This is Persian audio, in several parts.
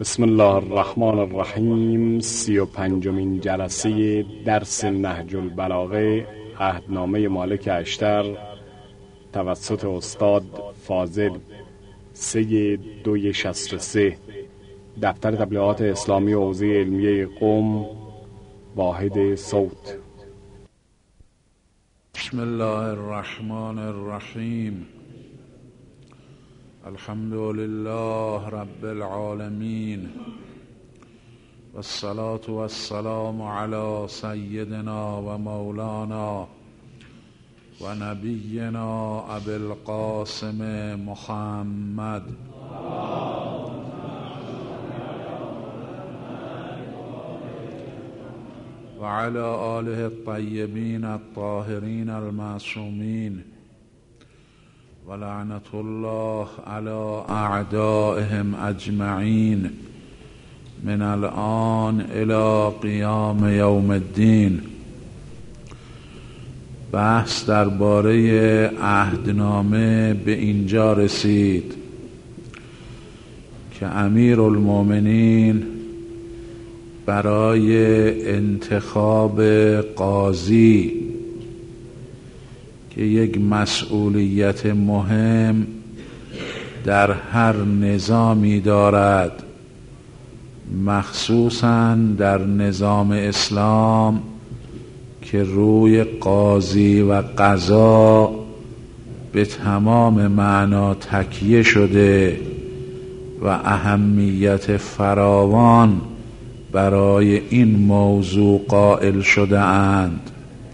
بسم الله الرحمن الرحیم. 35مین جلسه درس نهج البلاغه، عهدنامه مالک اشتر، توسط استاد فاضل 3/2/63، دفتر تبلیغات اسلامی و حوزه علمیه قم، واحد صوت. بسم الله الرحمن الرحیم. الحمد لله رب العالمین، والصلاة والسلام علی سیدنا و مولانا و نبینا ابی القاسم محمد و علی آله الطیبین الطاهرین المعصومین و لعنت الله علی اعدائهم اجمعین من الآن الی قیام یوم الدین. بحث درباره عهدنامه به اینجا رسید که امیرالمومنین برای انتخاب قاضی که یک مسئولیت مهم در هر نظامی دارد، مخصوصاً در نظام اسلام که روی قاضی و قضا به تمام معنا تکیه شده و اهمیت فراوان برای این موضوع قائل شده اند.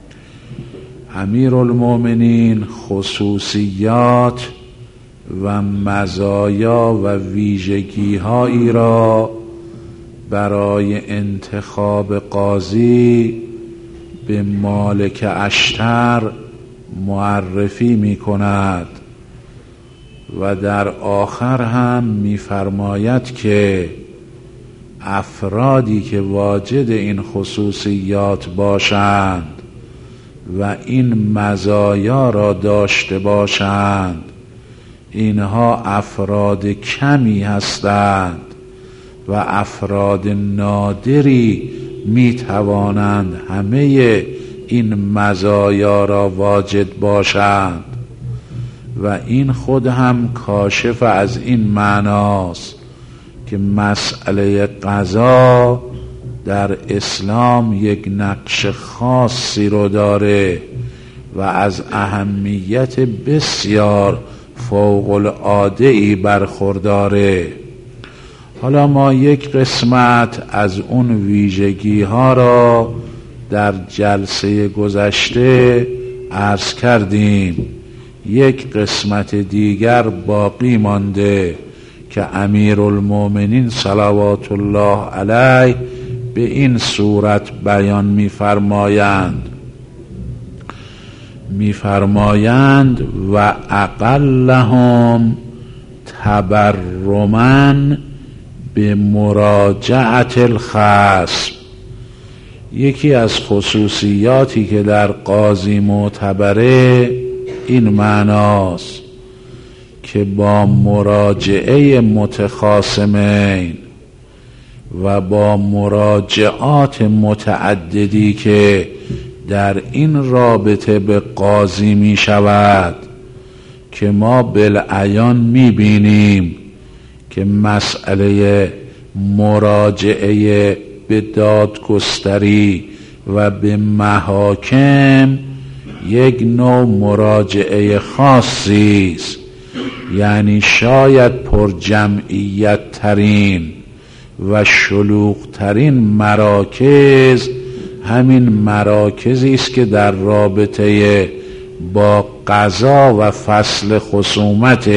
امیرالمومنین خصوصیات و مزایا و ویژگی‌هایی را برای انتخاب قاضی به مالک اشتر معرفی می‌کند و در آخر هم می‌فرماید که افرادی که واجد این خصوصیات باشند و این مزایا را داشته باشند، اینها افراد کمی هستند و افراد نادری می توانند همه این مزایا را واجد باشند و این خود هم کاشف از این معناست که مسئله قضا در اسلام یک نقش خاصی رو داره و از اهمیت بسیار فوق العاده‌ای برخورداره. حالا ما یک قسمت از اون ویژگی ها را در جلسه گذشته عرض کردیم، یک قسمت دیگر باقی مانده که امیرالمومنین صلوات الله علیه به این صورت بیان می‌فرمایند و اقلهم تبرما به مراجعت الخصم. یکی از خصوصیاتی که در قاضی معتبره این معناست که با مراجعه متخاصمین و با مراجعات متعددی که در این رابطه به قاضی می شود که ما بالعیان می بینیم که مسئله مراجعه به دادگستری و به محاکم یک نوع مراجعه خاصی است، یعنی شاید پر جمعیت ترین و شلوغ ترین مراکز همین مراکزی است که در رابطه با قضا و فصل خصومت.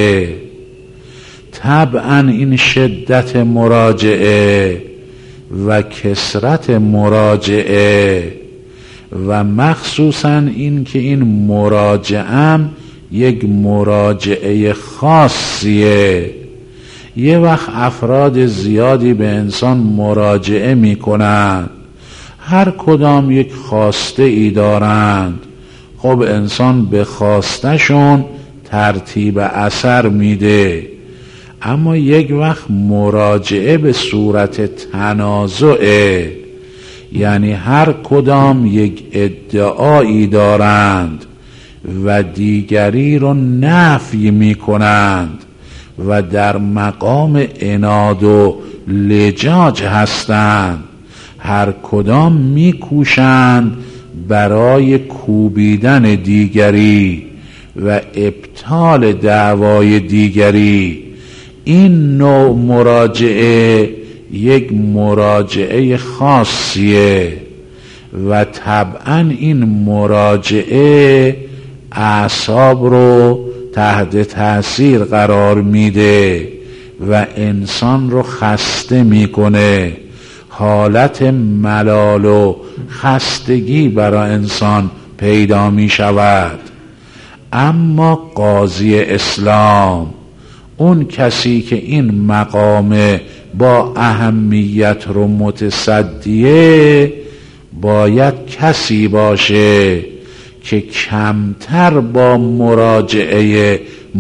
طبعا این شدت مراجعه و کثرت مراجعه و مخصوصا این که این مراجعه یک مراجعه خاصیه. یه وقت افراد زیادی به انسان مراجعه می کنند، هر کدام یک خواسته ای دارند. خب انسان به خواستشون ترتیب اثر میده، اما یک وقت مراجعه به صورت تنازعه، یعنی هر کدام یک ادعایی دارند و دیگری رو نفی می کنند و در مقام عناد و لجاج هستند. هر کدام می کوشند برای کوبیدن دیگری و ابطال دعوای دیگری. این نوع مراجعه یک مراجعه خاصیه و طبعا این مراجعه اعصاب رو تحت تاثیر قرار میده و انسان رو خسته میکنه. حالت ملال و خستگی برای انسان پیدا می شود. اما قاضی اسلام، اون کسی که این مقام با اهمیت رو متصدیه، باید کسی باشه که کمتر با مراجعه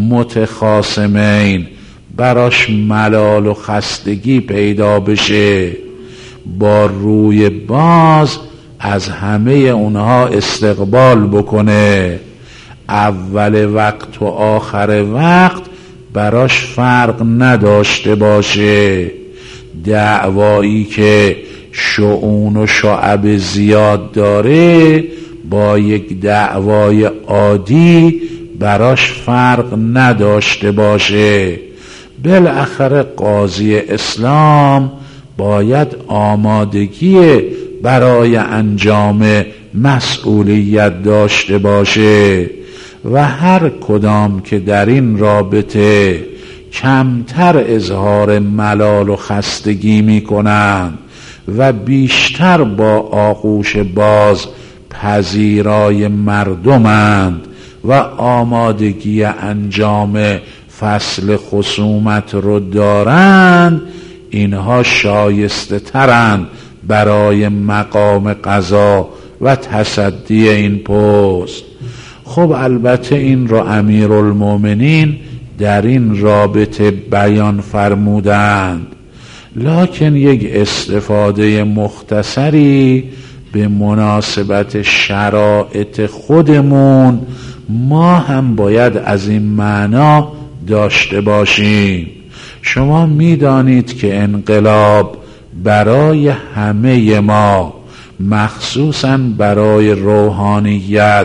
متخاصمین براش ملال و خستگی پیدا بشه، با روی باز از همه اونها استقبال بکنه. اول وقت و آخر وقت براش فرق نداشته باشه. دعوایی که شؤون و شعب زیاد داره با یک دعوای عادی براش فرق نداشته باشه. بالاخره قاضی اسلام باید آمادگی برای انجام مسئولیت داشته باشه و هر کدام که در این رابطه کمتر اظهار ملال و خستگی می کنند و بیشتر با آغوش باز پذیرای مردمند و آمادگی انجام فصل خصومت رو دارند، اینها شایسته ترند برای مقام قضا و تصدی این پست. خب البته این را امیرالمومنین در این رابطه بیان فرمودند، لکن یک استفاده مختصری به مناسبت شرایط خودمون ما هم باید از این معنا داشته باشیم. شما می‌دانید که انقلاب برای همه ما، مخصوصاً برای روحانیت،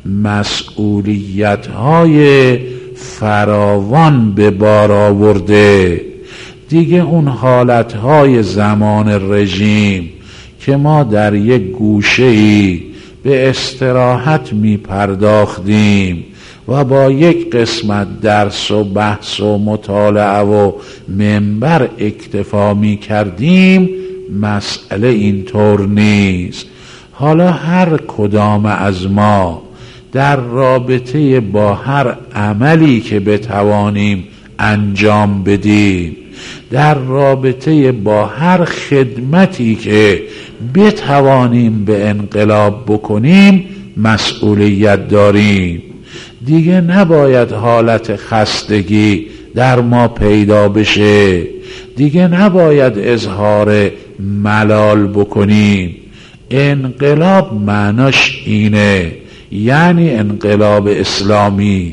مسئولیت‌های فراوان به بار آورده. دیگه اون حالت‌های زمان رژیم که ما در یک گوشه‌ای به استراحت می پرداختیم و با یک قسمت درس و بحث و مطالعه و منبر اکتفا می کردیم، مسئله اینطور نیست. حالا هر کدام از ما در رابطه با هر عملی که بتوانیم انجام بدیم، در رابطه با هر خدمتی که بتوانیم به انقلاب بکنیم مسئولیت داریم. دیگه نباید حالت خستگی در ما پیدا بشه، دیگه نباید اظهار ملال بکنیم. انقلاب معناش اینه، یعنی انقلاب اسلامی.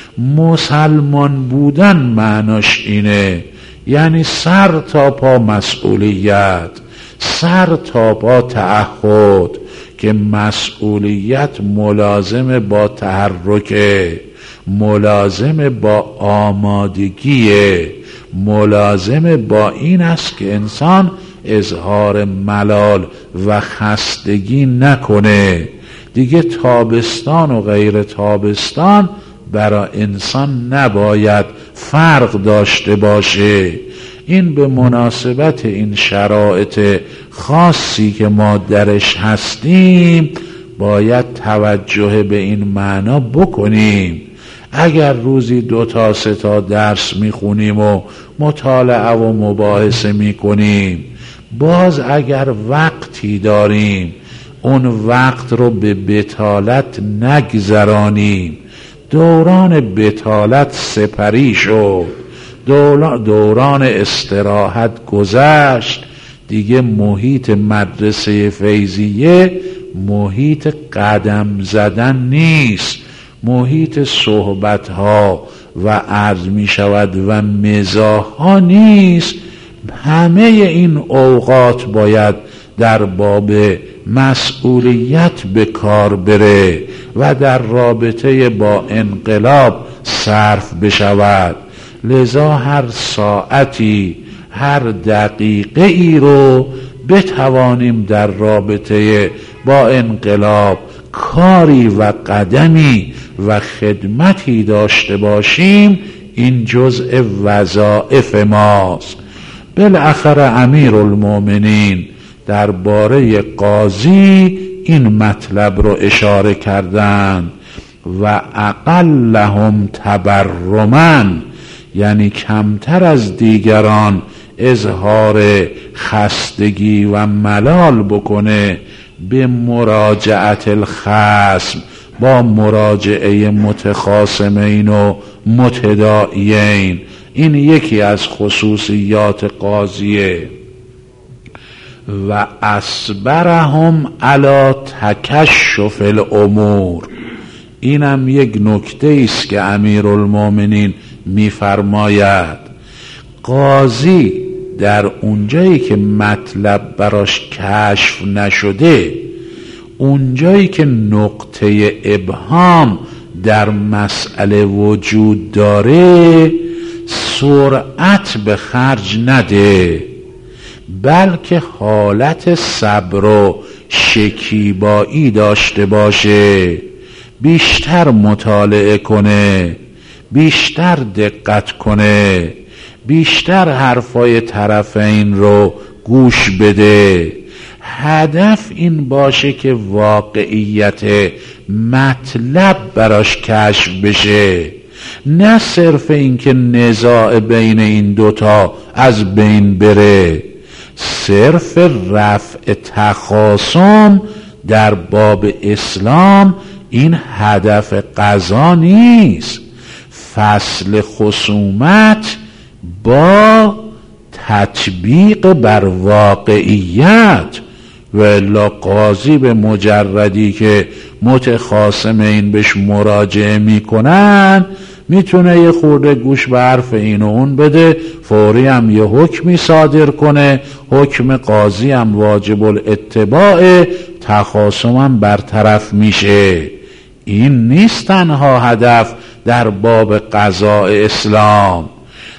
مسلمان بودن معناش اینه، یعنی سر تا پا مسئولیت، سر تا پا تعهد، که مسئولیت ملازم با تحرک، ملازم با آمادگی، ملازم با این است که انسان اظهار ملال و خستگی نکنه. دیگه تابستان و غیر تابستان برای انسان نباید فرق داشته باشه. این به مناسبت این شرایط خاصی که ما درش هستیم باید توجه به این معنا بکنیم. اگر روزی 2 تا 3 تا درس میخونیم و مطالعه و مباحثه میکنیم، باز اگر وقتی داریم اون وقت رو به بطالت نگذرانیم. دوران بطالت سپری شد، دوران استراحت گذشت، دیگه محیط مدرسه فیضیه محیط قدم زدن نیست، محیط صحبت ها و عرض می شود و مزاح ها نیست. همه این اوقات باید در باب مسئولیت به کار بره و در رابطه با انقلاب صرف بشود. لذا هر ساعتی، هر دقیقه ای رو بتوانیم در رابطه با انقلاب کاری و قدمی و خدمتی داشته باشیم، این جزء وظایف ماست. بالاخره امیرالمومنین درباره قاضی این مطلب رو اشاره کردند و اقلهم تبرما، یعنی کمتر از دیگران اظهار خستگی و ملال بکنه به مراجعت الخصم، با مراجعه متخاصمین و متداعیین. این یکی از خصوصیات قاضیه. و اصبرهم علی تکشف الامور، اینم یک نکته است که امیرالمومنین میفرماید قاضی در اونجایی که مطلب براش کشف نشده، اونجایی که نقطه ابهام در مسئله وجود داره، سرعت به خرج نده، بلکه حالت صبر و شکیبایی داشته باشه، بیشتر مطالعه کنه، بیشتر دقت کنه، بیشتر حرفای طرفین رو گوش بده. هدف این باشه که واقعیت مطلب براش کشف بشه، نه صرف این که نزاع بین این دوتا از بین بره. صرف رفع تخاصم در باب اسلام این هدف قضا نیست. فصل خصومت با تطبیق بر واقعیت، و الا قاضی به مجردی که متخاصمین بهش مراجعه میکنن میتونه یه خورده گوش به حرف این و اون بده، فوری هم یه حکمی صادر کنه، حکم قاضی هم واجب الاتباع، تخاصم هم برطرف میشه. این نیست تنها هدف در باب قضاء اسلام.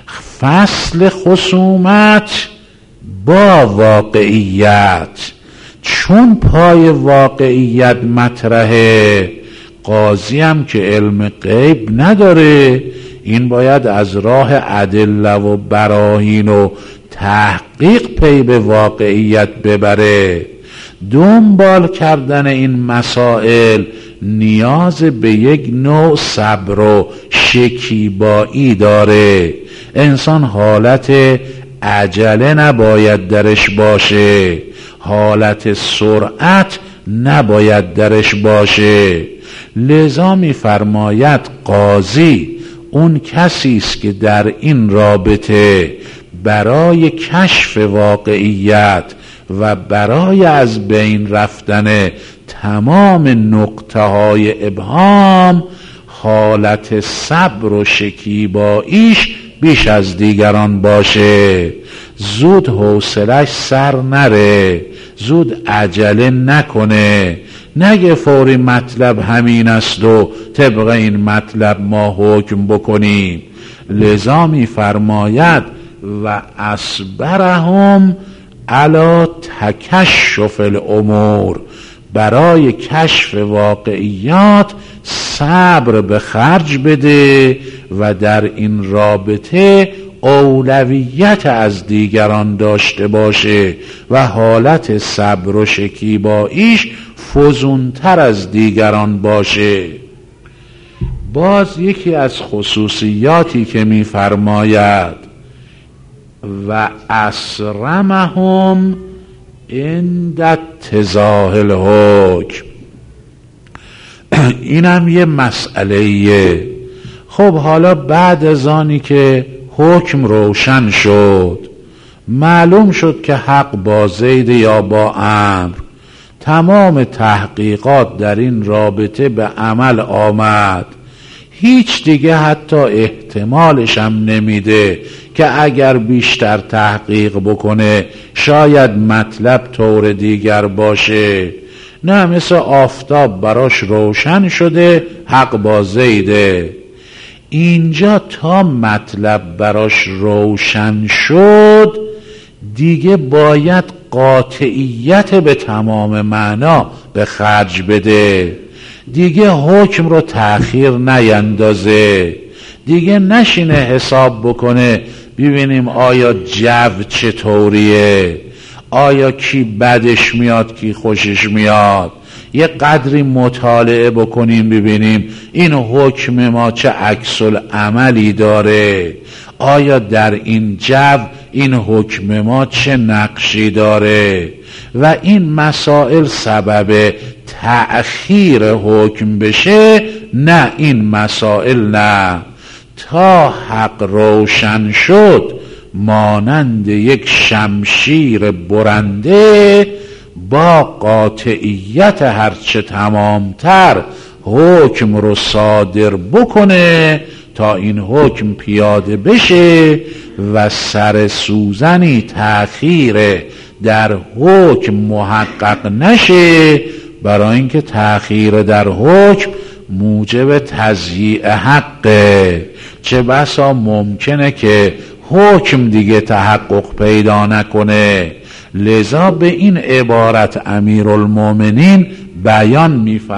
فصل خصومت با واقعیت، چون پای واقعیت مطرحه، قاضی هم که علم غیب نداره، این باید از راه ادله و براهین و تحقیق پی به واقعیت ببره. دنبال کردن این مسائل نیاز به یک نوع صبر و شکیبایی داره. انسان حالت عجله نباید درش باشه، حالت سرعت نباید درش باشه. لذا می‌فرماید قاضی اون کسی است که در این رابطه برای کشف واقعیت و برای از بین رفتن تمام نقطه‌های ابهام حالت صبر و شکیباییش بیش از دیگران باشه، زود حوصلش سر نره، زود عجله نکنه، نگه فوری مطلب همین است و طبق این مطلب ما حکم بکنیم. لذا می‌فرماید و اصبرهم علی تکشف الامور، برای کشف واقعیات صبر به خرج بده و در این رابطه اولویت از دیگران داشته باشه و حالت صبر و شکیباییش فزونتر از دیگران باشه. باز یکی از خصوصیاتی که می‌فرماید و اسرمهم عند اتضاح الحکم، اینم یه مسئله‌ایه. خب حالا بعد از آنی که حکم روشن شد. معلوم شد که حق با زید یا با عمرو. تمام تحقیقات در این رابطه به عمل آمد. هیچ دیگه حتی احتمالش هم نمیده که اگر بیشتر تحقیق بکنه شاید مطلب طور دیگر باشه. نه، مثل آفتاب براش روشن شده حق با زیده. اینجا تا مطلب براش روشن شد دیگه باید قاطعیت به تمام معنا به خرج بده. دیگه حکم رو تأخیر نیندازه. دیگه نشینه حساب بکنه ببینیم آیا جو چطوریه، آیا کی بدش میاد کی خوشش میاد. یه قدری مطالعه بکنیم ببینیم این حکم ما چه عکس العملی داره، آیا در این جو این حکم ما چه نقشی داره و این مسائل سبب تأخیر حکم بشه. نه، این مسائل نه. تا حق روشن شد مانند یک شمشیر برنده با قاطعیت هرچه تمامتر حکم رو صادر بکنه تا این حکم پیاده بشه و سر سوزنی تأخیر در حکم محقق نشه، برای اینکه تأخیر در حکم موجب تضییع حقه. چه بسا ممکنه که حکم دیگه تحقق پیدا نکنه. لذا به این عبارت امیرالمومنین بیان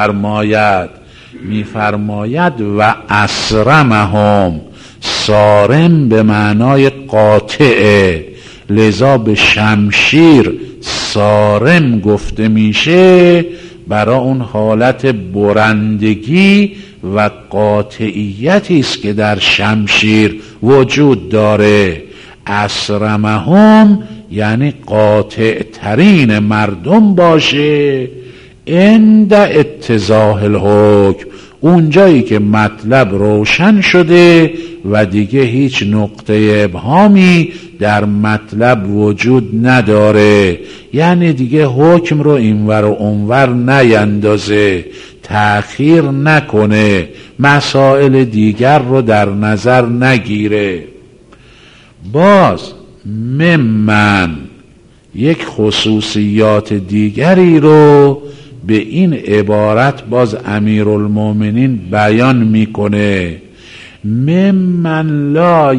میفرماید و اسرمهم، صارم به معنای قاطعه، لذا به شمشیر صارم گفته میشه برای اون حالت برندگی و قاطعیتی است که در شمشیر وجود داره. اسرمهم یعنی قاطع ترین مردم باشه عند اتضاح الحکم، اونجایی که مطلب روشن شده و دیگه هیچ نقطه ابهامی در مطلب وجود نداره، یعنی دیگه حکم رو اینور و اونور نیندازه، تأخیر نکنه، مسائل دیگر رو در نظر نگیره. باز ممن یک خصوصیات دیگری رو به این عبارت باز امیرالمومنین بیان میکنه. ممن لا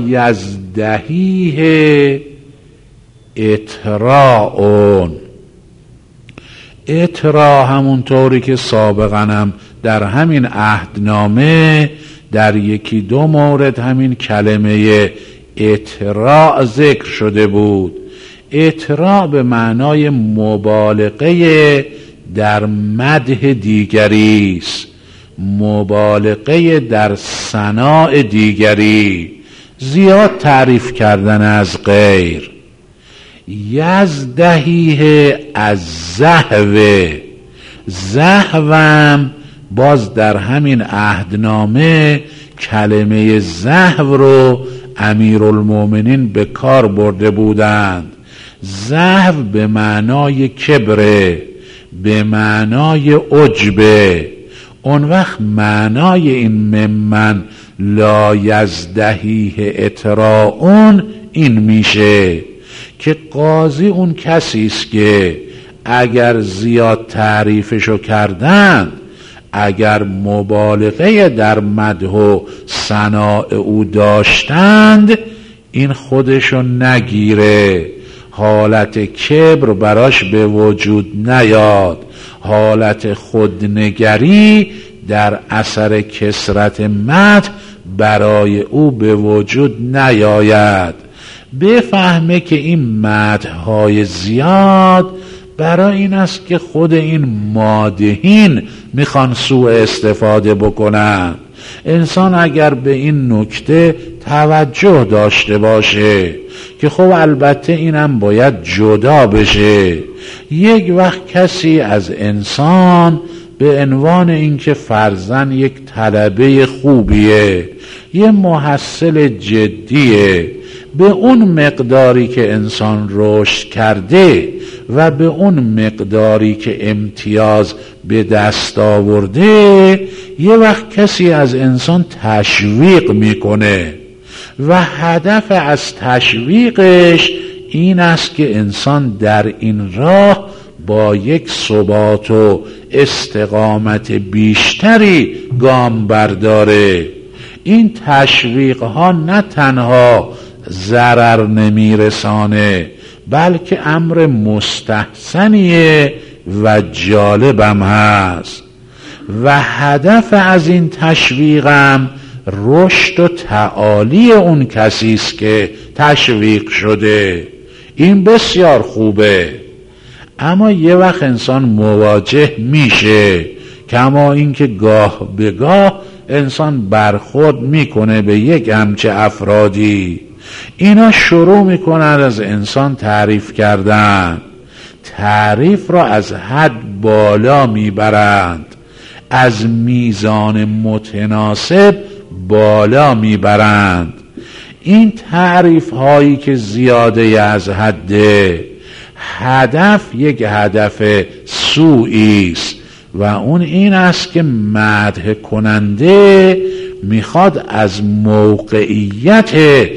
یزدهیه اطراعون. اطراع همونطوری که سابقا هم در همین عهدنامه در یکی دو مورد همین کلمه اطراع ذکر شده بود. اطراع به معنای مبالغه در مدح دیگری است، مبالغه در ثناء دیگری، زیاد تعریف کردن از غیر. یزدهیه از زهوه، زهوم باز در همین عهدنامه کلمه زهو رو امیرالمومنین به کار برده بودند. زهو به معنای کبره، به معنای عجبه. اون وقت معنای این ممن لا یزدهیه اطراعون این میشه که قاضی اون کسی است که اگر زیاد تعریفشو کردند، اگر مبالغه در مدح و ثناء او داشتند، این خودشو نگیره، حالت کبر براش به وجود نیاد، حالت خودنگری در اثر کثرت مدح برای او به وجود نیاید. بفهمه که این مدح‌های زیاد برای این است که خود این مادحین میخوان سوء استفاده بکنن. انسان اگر به این نکته توجه داشته باشه که خب البته اینم باید جدا بشه. یک وقت کسی از انسان به عنوان اینکه فرضاً یک طلبه خوبیه، یه محصل جدیه. به اون مقداری که انسان رشد کرده و به اون مقداری که امتیاز به دست آورده، یه وقت کسی از انسان تشویق میکنه و هدف از تشویقش این است که انسان در این راه با یک ثبات و استقامت بیشتری گام برداره. این تشویق ها نه تنها ضرر نمیرسانه، بلکه امر مستحسنیه و جالبم هست و هدف از این تشویقم رشد و تعالی اون کسی است که تشویق شده. این بسیار خوبه. اما یه وقت انسان مواجه میشه، کما اینکه گاه به گاه انسان برخورد میکنه به یک همچه افرادی، اینا شروع میکنن از انسان تعریف کردن، تعریف را از حد بالا میبرند، از میزان متناسب بالا میبرند. این تعریف هایی که زیاده از حده، هدف یک هدف سوئی است و اون این است که مدح کننده میخواد از موقعیت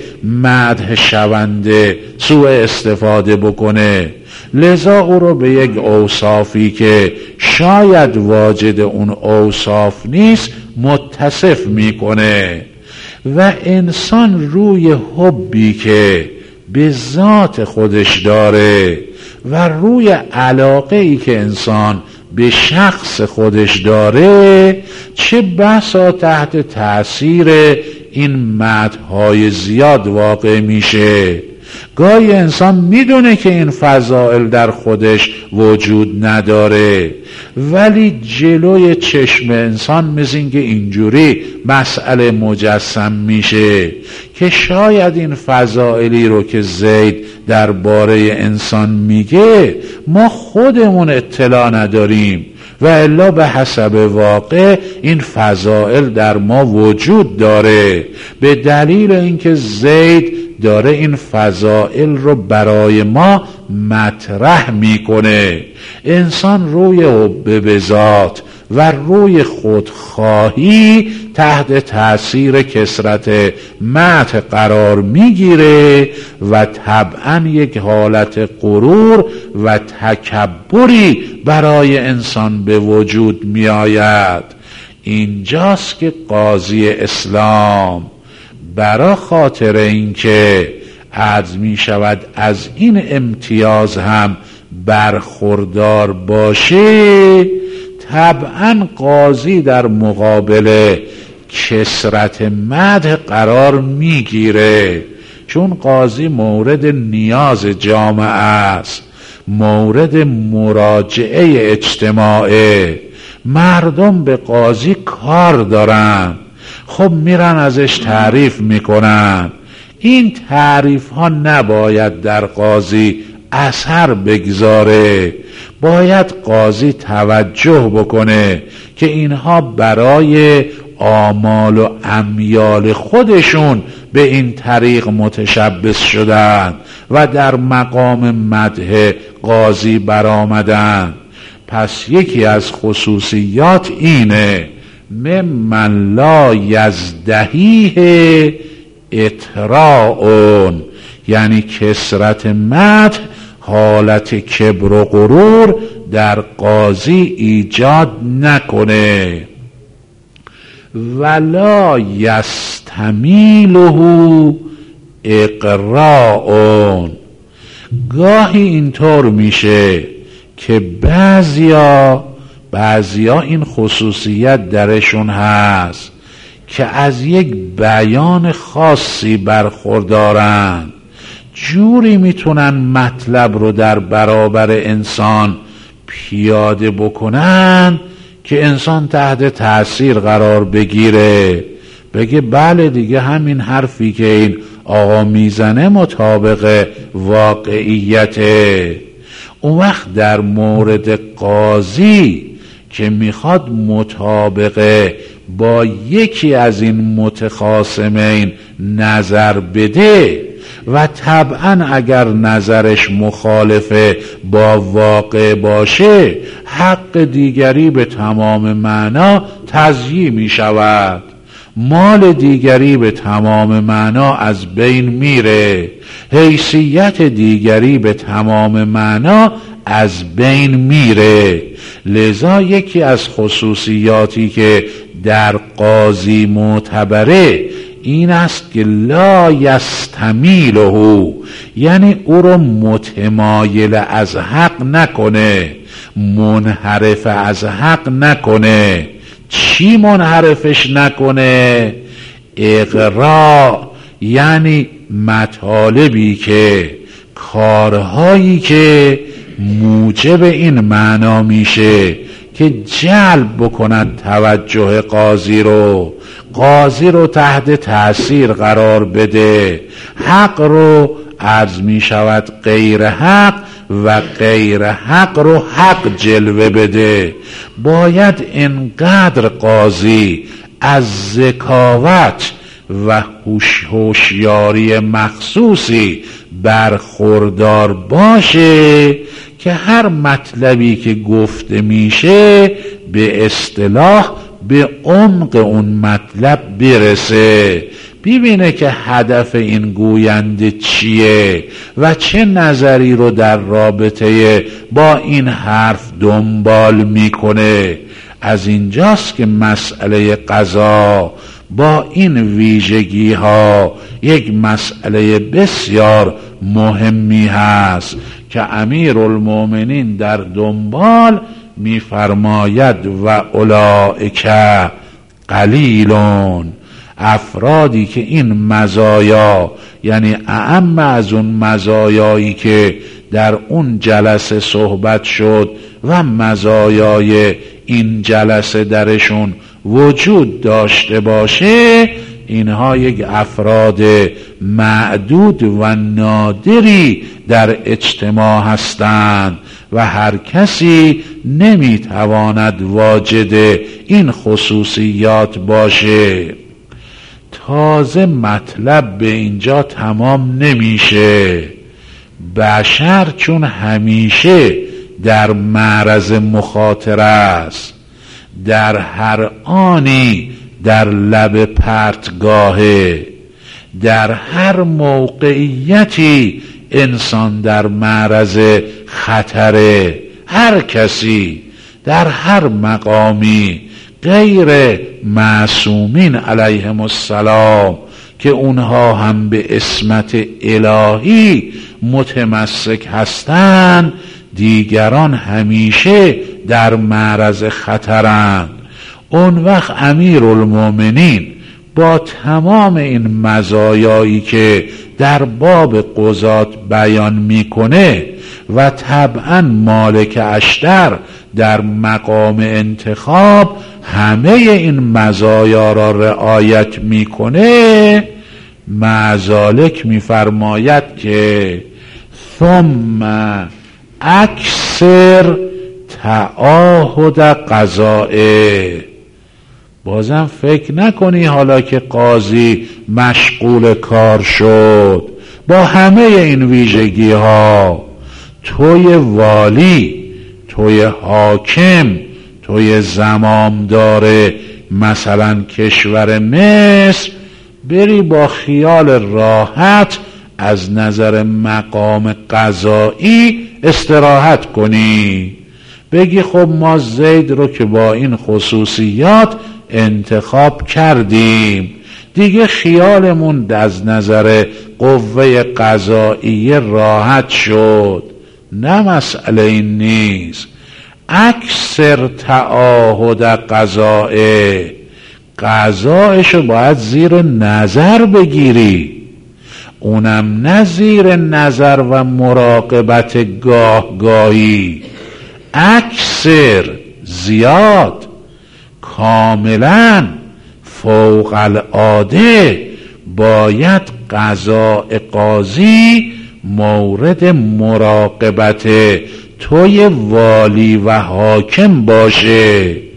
مدح شونده سوء استفاده بکنه، لذا او رو به یک اوصافی که شاید واجد اون اوصاف نیست متصف میکنه و انسان روی حبی که به ذات خودش داره و روی علاقه‌ای که انسان به شخص خودش داره، چه بسا تحت تأثیر این مدح‌های زیاد واقع میشه. گاهی انسان میدونه که این فضائل در خودش وجود نداره، ولی جلوی چشم انسان مثل اینکه اینجوری مسئله مجسم میشه که شاید این فضائلی رو که زید درباره انسان میگه ما خودمون اطلاع نداریم و الا به حسب واقع این فضائل در ما وجود داره، به دلیل اینکه زید داره این فضائل رو برای ما مطرح میکنه. انسان روی حب به ذات و روی خودخواهی تحت تأثیر کثرت مدح قرار میگیره و طبعا یک حالت غرور و تکبری برای انسان به وجود میآید. اینجاست که قاضی اسلام برا خاطر اینکه عجز می شود از این امتیاز هم برخوردار باشه، طبعا قاضی در مقابل کثرت مدح قرار میگیره، چون قاضی مورد نیاز جامعه است، مورد مراجعه اجتماعه. مردم به قاضی کار دارن، خب میرن ازش تعریف میکنن. این تعریف ها نباید در قاضی اثر بگذاره، باید قاضی توجه بکنه که اینها برای آمال و امیال خودشون به این طریق متشبث شدن و در مقام مدح قاضی برآمدن. پس یکی از خصوصیات اینه: ممن لا یزدهیه اطراء، یعنی کثرت مدح حالت کبر و غرور در قاضی ایجاد نکنه. ولا یستمیله اقراء، گاهی اینطور میشه که بعضیا این خصوصیت درشون هست که از یک بیان خاصی برخوردارن، جوری میتونن مطلب رو در برابر انسان پیاده بکنن که انسان تحت تأثیر قرار بگیره، بگه بله دیگه همین حرفی که این آقا میزنه مطابق واقعیته. اون وقت در مورد قاضی که میخواد مطابق با یکی از این متخاصمین نظر بده و طبعا اگر نظرش مخالف با واقع باشه حق دیگری به تمام معنا تضییع می شود، مال دیگری به تمام معنا از بین میره، حیثیت دیگری به تمام معنا از بین میره. لذا یکی از خصوصیاتی که در قاضی معتبره این است که لا یستمیله، یعنی او رو متمایل از حق نکنه، منحرف از حق نکنه. چی منحرفش نکنه؟ اغراء، یعنی مطالبی که کارهایی که موجب این معنا میشه که جلب بکند توجه قاضی رو تحت تأثیر قرار بده، حق رو عرض می شود غیر حق و غیر حق رو حق جلوه بده. باید انقدر قاضی از ذکاوت و هوشیاری مخصوصی برخوردار باشه که هر مطلبی که گفته میشه به اصطلاح به عمق اون مطلب برسه، ببینه که هدف این گوینده چیه و چه نظری رو در رابطه با این حرف دنبال میکنه. از اینجاست که مسئله قضا با این ویژگی ها یک مسئله بسیار مهمی هست که امیرالمومنین در دنبال میفرماید و اولئک قلیلون، افرادی که این مزایا، یعنی اعم از اون مزایایی که در اون جلسه صحبت شد و مزایای این جلسه درشون وجود داشته باشه، اینها یک افراد معدود و نادری در اجتماع هستند و هر کسی نمیتواند واجد این خصوصیات باشه. تازه مطلب به اینجا تمام نمیشه. بشر چون همیشه در معرض مخاطره است، در هر آنی در لب پرتگاهه، در هر موقعیتی انسان در معرض خطره. هر کسی در هر مقامی غیر معصومین علیهم السلام که اونها هم به عصمت الهی متمسک هستند، دیگران همیشه در معرض خطرند. اون وقت امیرالمومنین با تمام این مزایایی که در باب قضات بیان میکنه و طبعا مالک اشتر در مقام انتخاب همه این مزایا را رعایت میکنه، معذالک میفرماید که ثم اکثر تعاهد قضائه. بازم فکر نکنی حالا که قاضی مشغول کار شد با همه این ویژگی ها، توی والی، توی حاکم، توی زمامدار مثلا کشور مصر، بری با خیال راحت از نظر مقام قضایی استراحت کنی، بگی خب ما زید رو که با این خصوصیات انتخاب کردیم، دیگه خیالمون از نظر قوه قضایی راحت شد. نه، مسئله این نیست. اکثر تعاهد قضائه، قضایشو باید زیر نظر بگیری، اونم نه زیر نظر و مراقبت گاهی، اکثر، زیاد، کاملا فوق العاده باید قضاء قاضی مورد مراقبت توی والی و حاکم باشه.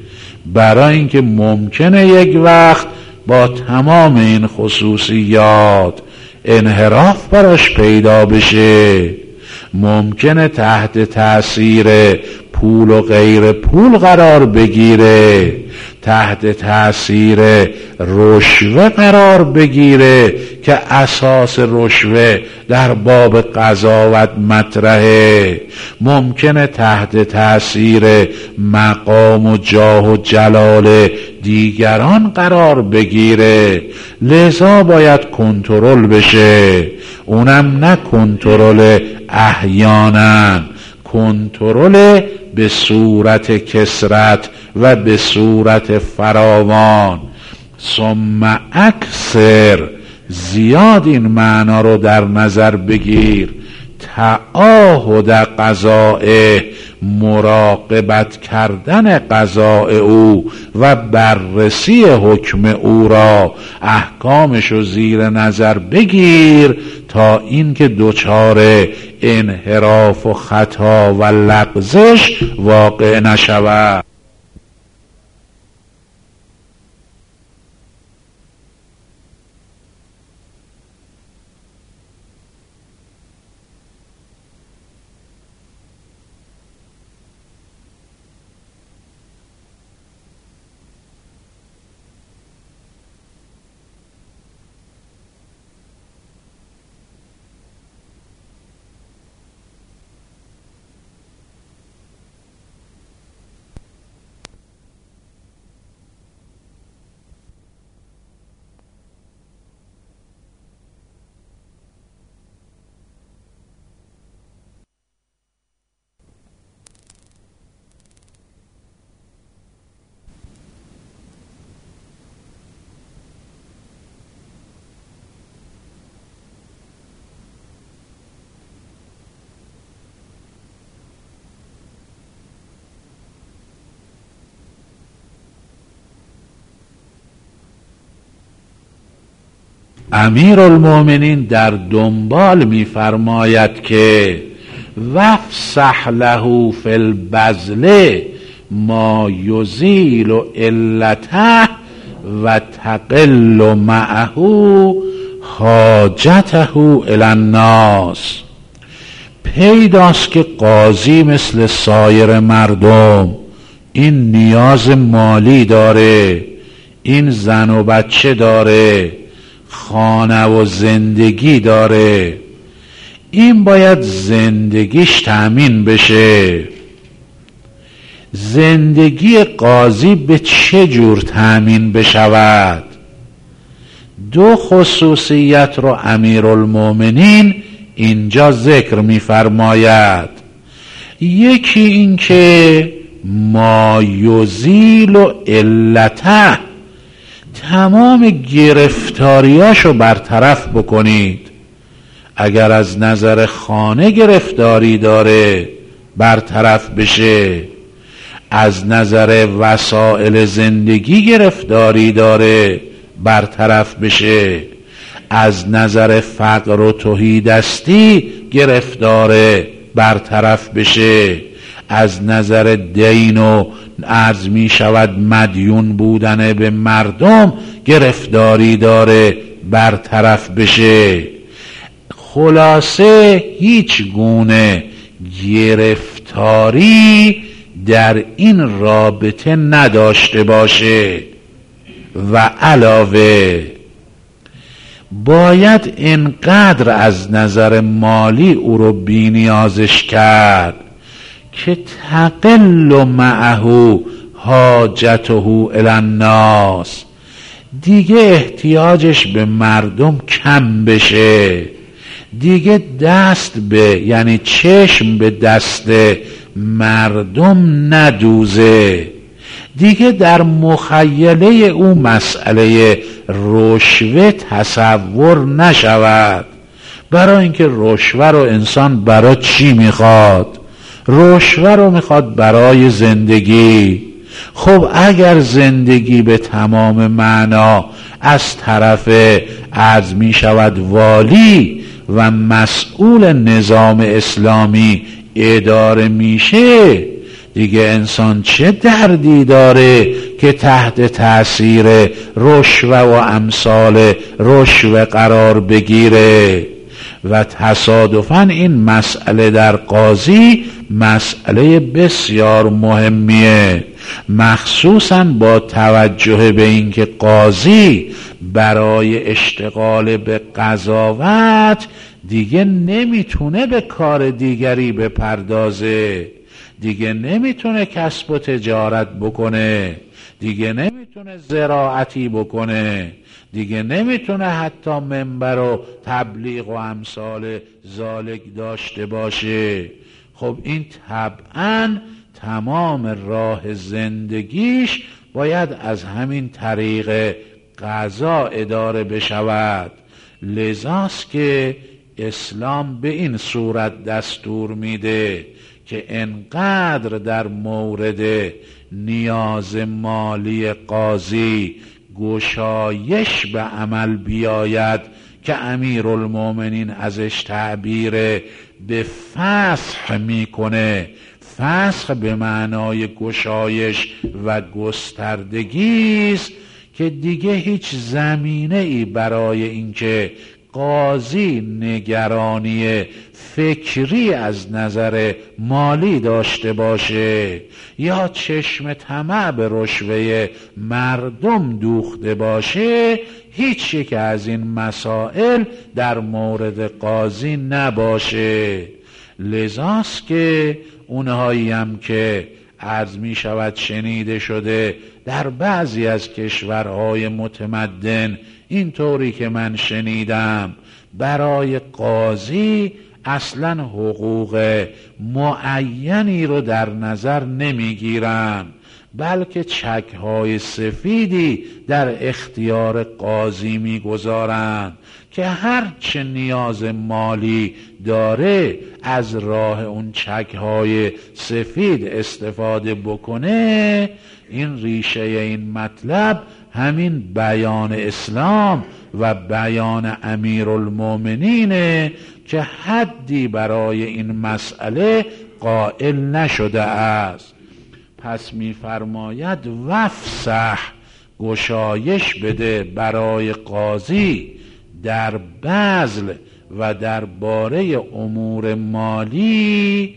برای اینکه ممکنه یک وقت با تمام این خصوصیات انحراف براش پیدا بشه، ممکنه تحت تأثیر پول و غیر پول قرار بگیره، تحت تأثیر رشوه قرار بگیره که اساس رشوه در باب قضاوت مطرحه، ممکنه تحت تأثیر مقام و جاه و جلال دیگران قرار بگیره. لذا باید کنترل بشه، اونم نه کنترل احیانا، کنترل به صورت کثرت و به صورت فراوان. ثم اکثر، زیاد این معنا رو در نظر بگیر، تعاهد قضائه، مراقبت کردن قضاء او و بررسی حکم او را، احکامش رو زیر نظر بگیر تا اینکه دچار انحراف و خطا و لغزش واقع نشود. امیرالمؤمنین در دنبال می‌فرماید که وافسح له فی البذل ما یزیل علته و تقل معه حاجته الی الناس. پیداست که قاضی مثل سایر مردم این نیاز مالی داره، این زن و بچه داره، خانه و زندگی داره، این باید زندگیش تأمین بشه. زندگی قاضی به چه جور تأمین بشود؟ دو خصوصیت رو امیرالمؤمنین اینجا ذکر می‌فرماید. یکی این که ما یزیل و علته، تمام گرفتاریاشو برطرف بکنید. اگر از نظر خانه گرفتاری داره برطرف بشه، از نظر وسایل زندگی گرفتاری داره برطرف بشه، از نظر فقر و تهیدستی گرفتاره برطرف بشه، از نظر دین و عرض می شود مدیون بودن به مردم گرفتاری داره برطرف بشه. خلاصه هیچ گونه گرفتاری در این رابطه نداشته باشه. و علاوه باید اینقدر از نظر مالی او رو بی‌نیازش کرد که تقل معه حاجته الی الناس، دیگه احتیاجش به مردم کم بشه، دیگه دست به یعنی چشم به دست مردم ندوزه، دیگه در مخیله او مسئله رشوه تصور نشود. برای اینکه رشوه رو انسان برای چی میخواد؟ رشوه رو میخواد برای زندگی. خب اگر زندگی به تمام معنا از طرف عرض می شود والی و مسئول نظام اسلامی اداره میشه، دیگه انسان چه دردی داره که تحت تأثیر رشوه و امثال رشوه قرار بگیره. و تصادفاً این مسئله در قاضی مسئله بسیار مهمیه، مخصوصاً با توجه به اینکه قاضی برای اشتغال به قضاوت دیگه نمیتونه به کار دیگری بپردازه، دیگه نمیتونه کسب و تجارت بکنه، دیگه نمیتونه زراعتی بکنه، دیگه نمیتونه حتی منبر و تبلیغ و امثال ذالک داشته باشه. خب این طبعاً تمام راه زندگیش باید از همین طریق قضا اداره بشود. لذاست که اسلام به این صورت دستور میده که انقدر در مورد نیاز مالی قاضی گشایش به عمل بیاید که امیرالمومنین ازش تعبیر به فسح میکنه. فسح به معنای گشایش و گستردگی است که دیگه هیچ زمینه ای برای اینکه قاضی نگرانی فکری از نظر مالی داشته باشه یا چشم طمع به رشوه مردم دوخته باشه، هیچ یک از این مسائل در مورد قاضی نباشه. لذاست که اونهایی هم که عرض می شود شنیده شده در بعضی از کشورهای متمدن اینطوری که من شنیدم برای قاضی اصلا حقوق معینی رو در نظر نمیگیرن، بلکه چک‌های سفیدی در اختیار قاضی میگذارن که هر چه نیاز مالی داره از راه اون چک‌های سفید استفاده بکنه. این ریشه این مطلب همین بیان اسلام و بیان امیرالمومنینه که حدی برای این مسئله قائل نشده است. پس می‌فرماید وفسح، گشایش بده برای قاضی در بذل و درباره امور مالی.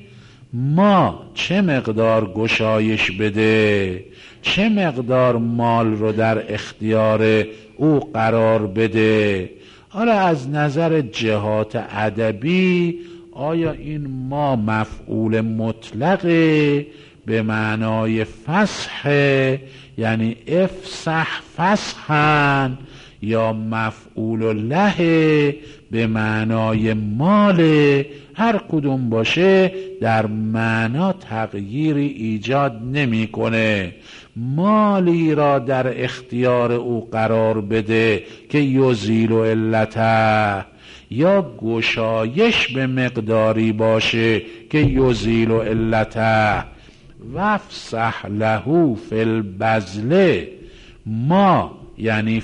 ما چه مقدار گشایش بده، چه مقدار مال رو در اختیار او قرار بده. حالا از نظر جهات ادبی آیا این ما مفعول مطلقه به معنای فسح یعنی افسح فسحن، یا مفعول له به معنای مال؟ هر کدوم باشه در معنا تغییری ایجاد نمیکنه. مالی را در اختیار او قرار بده که یزیل علته، یا گشایش به مقداری باشه که یزیل علته. وفسح له فی البذل، ما یعنی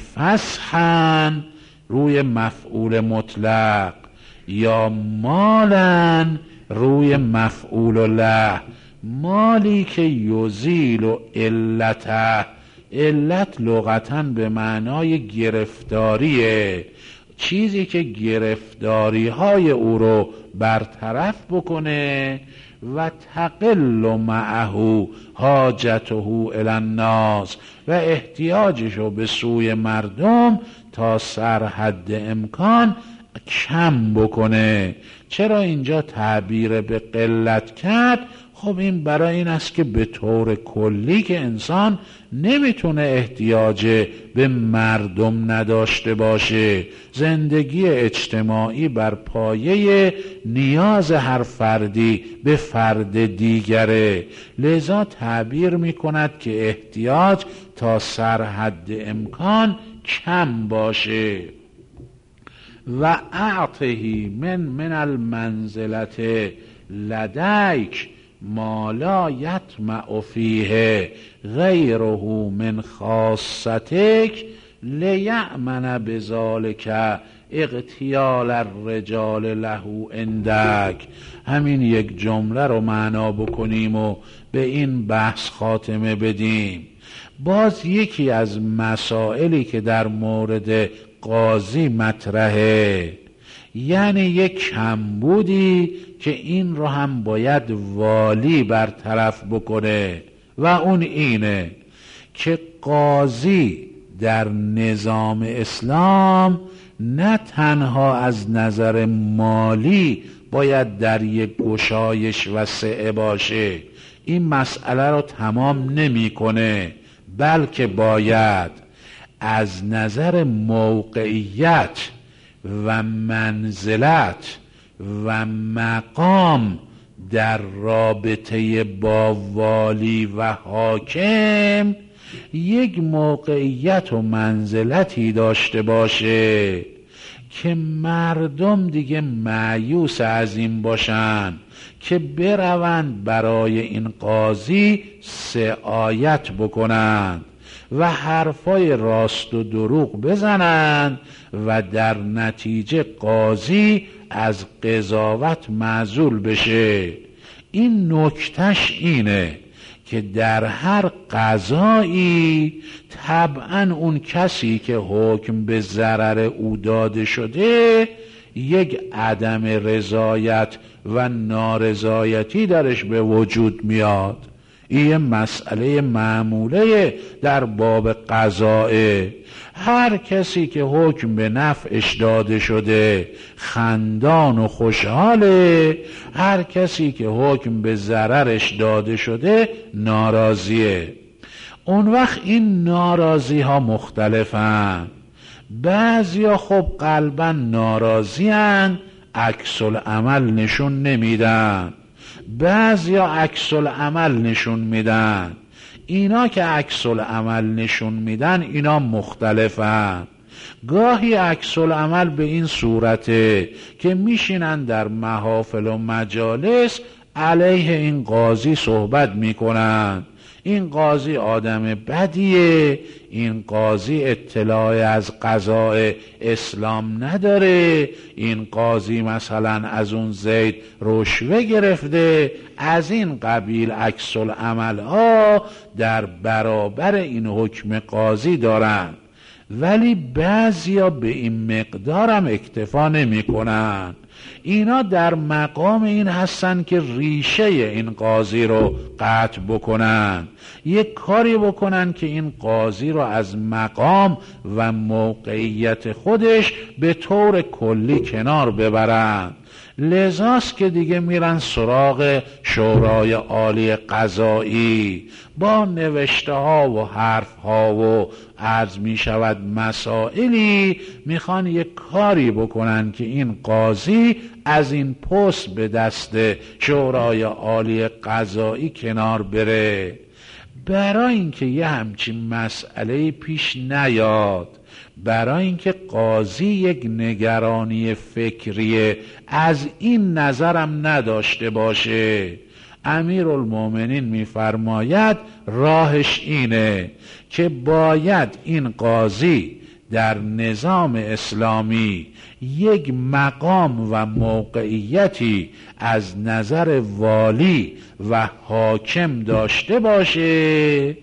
فسحن روی مفعول مطلق، یا مالن روی مفعول له. مالی که یزیل علته، علت لغتاً به معنای گرفتاریه، چیزی که گرفتاری های او رو برطرف بکنه. و تقل معه حاجته الی الناس، و احتیاجشو به سوی مردم تا سرحد امکان کم بکنه. چرا اینجا تعبیر به قلت کرد؟ خب این برای این است که به طور کلی که انسان نمیتونه احتیاج به مردم نداشته باشه. زندگی اجتماعی بر پایه نیاز هر فردی به فرد دیگره. لذا تعبیر میکند که احتیاج تا سرحد امکان کم باشه. و اعطهی من المنزلت لدیک ما لا یطمع فیه غیره من خاصتک لیأمن بذالک اغتیال الرجال له عندک. همین یک جمله رو معنا بکنیم و به این بحث خاتمه بدیم. باز یکی از مسائلی که در مورد قاضی مطرحه، یعنی یک کمبودی که این رو هم باید والی برطرف بکنه و اون اینه که قاضی در نظام اسلام نه تنها از نظر مالی باید در یک گشایش وسعه باشه، این مسئله رو تمام نمیکنه، بلکه باید از نظر موقعیت و منزلت و مقام در رابطه با والی و حاکم یک موقعیت و منزلتی داشته باشه که مردم دیگه مایوس از این باشن که بروند برای این قاضی سعایت بکنند و حرفای راست و دروغ بزنند و در نتیجه قاضی از قضاوت معزول بشه. این نکتش اینه که در هر قضایی طبعا اون کسی که حکم به ضرر او داده شده یک عدم رضایت و نارضایتی درش به وجود میاد. این مسئله معموله در باب قضائه. هر کسی که حکم به نفعش داده شده خندان و خوشحاله، هر کسی که حکم به ضررش داده شده ناراضیه. اون وقت این ناراضی ها مختلفن. بعضیا خب قلبا ناراضیان، عکس العمل نشون نمیدن، بعضیا عکس العمل نشون میدن. اینا که عکس العمل نشون میدن اینا مختلفن. گاهی عکس العمل به این صورته که میشینن در محافل و مجالس علیه این قاضی صحبت میکنن، این قاضی آدم بدیه، این قاضی اطلاع از قضاء اسلام نداره، این قاضی مثلا از اون زید رشوه گرفته. از این قبیل عکس العمل ها در برابر این حکم قاضی دارن، ولی بعضیا به این مقدار هم اکتفا نمی کنن. اینا در مقام این هستن که ریشه این قاضی رو قطع بکنن، یک کاری بکنن که این قاضی رو از مقام و موقعیت خودش به طور کلی کنار ببرن. لذاست که دیگه میرن سراغ شورای عالی قضایی با نوشته ها و حرف ها و عرض می شود مسائلی، میخوان یک کاری بکنن که این قاضی از این پست به دست شورای عالی قضایی کنار بره. برای اینکه یه همچین مسئله پیش نیاد، برای اینکه قاضی یک نگرانی فکری از این نظرم نداشته باشه، امیرالمومنین میفرماید راهش اینه که باید این قاضی در نظام اسلامی یک مقام و موقعیتی از نظر والی و حاکم داشته باشه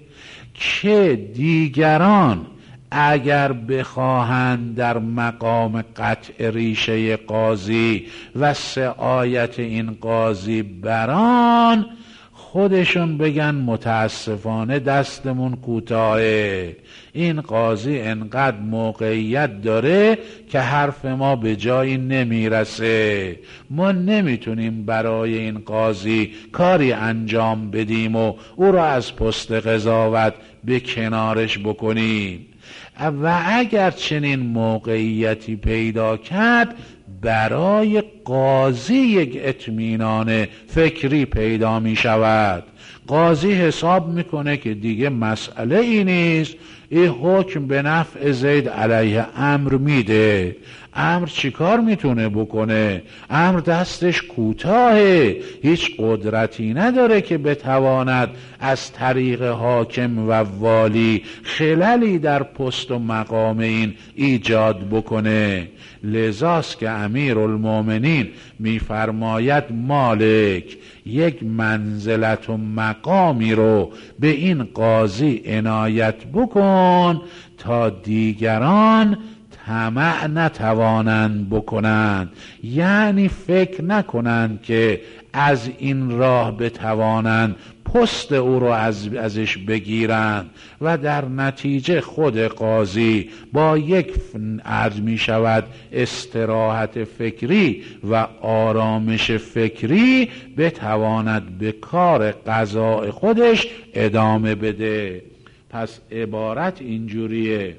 که دیگران اگر بخواهند در مقام قطع ریشه قاضی و سعایت این قاضی بران، خودشون بگن متاسفانه دستمون کوتاهه، این قاضی انقدر موقعیت داره که حرف ما به جایی نمیرسه، ما نمیتونیم برای این قاضی کاری انجام بدیم و او را از پست قضاوت به کنارش بکنیم. و اگر چنین موقعیتی پیدا کرد، برای قاضی یک اطمینان فکری پیدا می شود. قاضی حساب میکنه که دیگه مسئله ای نیست، این حکم به نفع زید علیه عمرو میده. عمرو چیکار میتونه بکنه؟ عمرو دستش کوتاهه، هیچ قدرتی نداره که بتواند از طریق حاکم و والی خللی در پست و مقام این ایجاد بکنه. لذاست که امیرالمومنین میفرماید مالک یک منزلت و مقامی رو به این قاضی عنایت بکن تا دیگران طمع نتوانند بکنند، یعنی فکر نکنند که از این راه بتوانند پست او رو ازش بگیرند و در نتیجه خود قاضی با یک عرض می شود استراحت فکری و آرامش فکری بتواند به کار قضاء خودش ادامه بده. پس عبارت اینجوریه: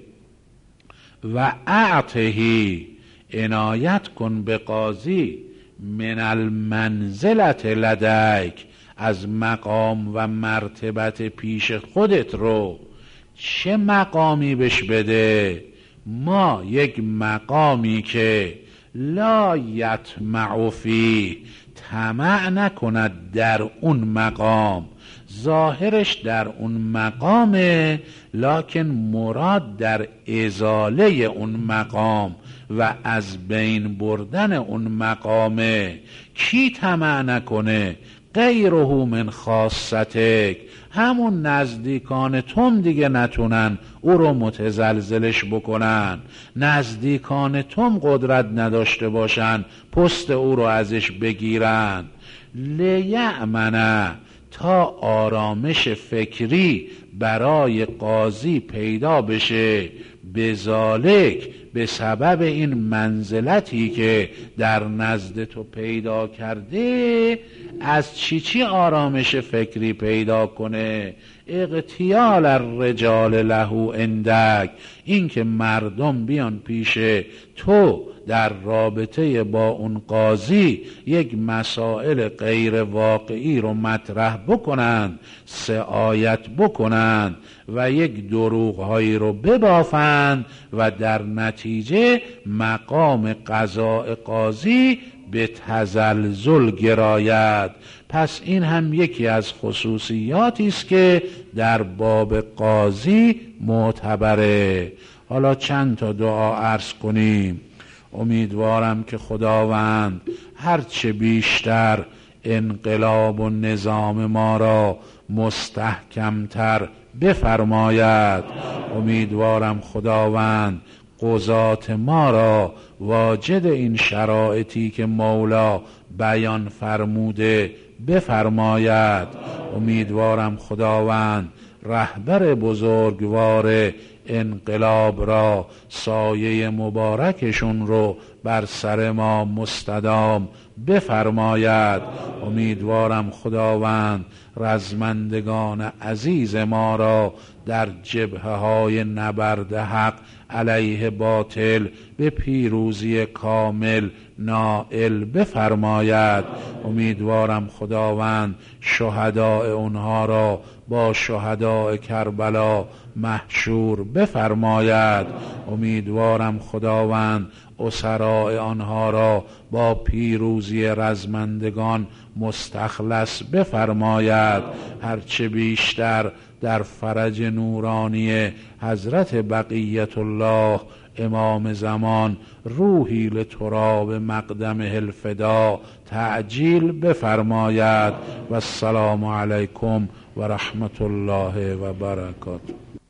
و اعطهی، عنایت کن به قاضی، من المنزلت لدیک، از مقام و مرتبت پیش خودت رو. چه مقامی بش بده؟ ما یک مقامی که لا یطمع فیه، طمع نکند در اون مقام. ظاهرش در اون مقامه، لکن مراد در ازاله اون مقام و از بین بردن اون مقامه. کی طمع نکنه؟ غیره من خاصتک، همون نزدیکان توم دیگه نتونن او رو متزلزلش بکنن، نزدیکان توم قدرت نداشته باشن پست او رو ازش بگیرن. لیأمنه، تا آرامش فکری برای قاضی پیدا بشه، بذالک، به سبب این منزلتی که در نزد تو پیدا کرده. از چی آرامش فکری پیدا کنه؟ اغتیال الرجال له عندک، این که مردم بیان پیش تو در رابطه با اون قاضی یک مسائل غیر واقعی رو مطرح بکنن، سعایت بکنن و یک دروغهایی رو ببافن و در نتیجه مقام قضاء قاضی به تزلزل گراید. پس این هم یکی از خصوصیاتی است که در باب قاضی معتبره. حالا چند تا دعا عرض کنیم. امیدوارم که خداوند هرچه بیشتر انقلاب و نظام ما را مستحکمتر بفرماید. امیدوارم خداوند قضات ما را واجد این شرایطی که مولا بیان فرموده بفرماید. امیدوارم خداوند رهبر بزرگوار انقلاب را، سایه مبارکشون رو بر سر ما مستدام بفرماید. امیدوارم خداوند رزمندگان عزیز ما را در جبهه‌های نبرد حق علیه باطل به پیروزی کامل نائل بفرماید. امیدوارم خداوند شهداء اونها را با شهداء کربلا محشور بفرماید. امیدوارم خداوند اسراء آنها را با پیروزی رزمندگان مستخلص بفرماید. هرچه بیشتر در فرج نورانی حضرت بقیت الله امام زمان روحی لتراب مقدمه الفدا تعجیل بفرماید. و السلام علیکم و رحمت الله و برکاته.